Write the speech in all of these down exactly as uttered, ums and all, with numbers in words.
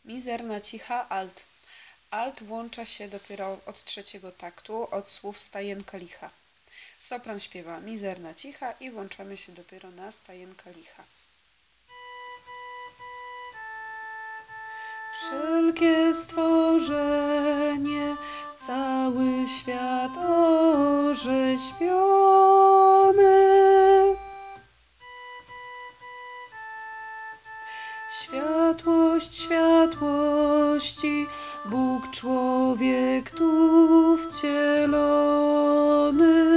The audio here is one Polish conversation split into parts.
Mizerna, cicha, alt. Alt włącza się dopiero od trzeciego taktu, od słów stajenka licha. Sopran śpiewa mizerna, cicha i włączamy się dopiero na stajenka licha. Wszelkie stworzenie, cały świat orzeźwiony. Światłość światłości, Bóg człowiek tu wcielony.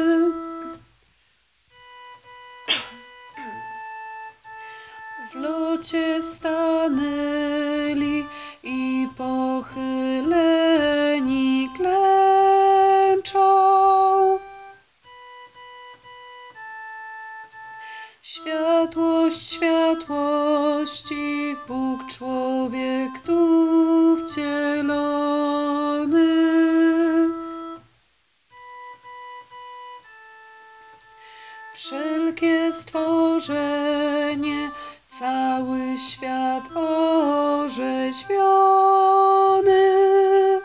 W locie stanęli i pochyleni klęczą. Światłość światłości, Bóg człowiek tu wcielony. Wszelkie stworzenie, cały świat orzeźwiony.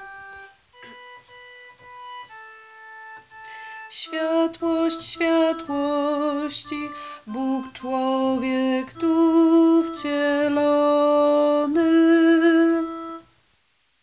Światłość światłości, Bóg człowiek tu wcielony.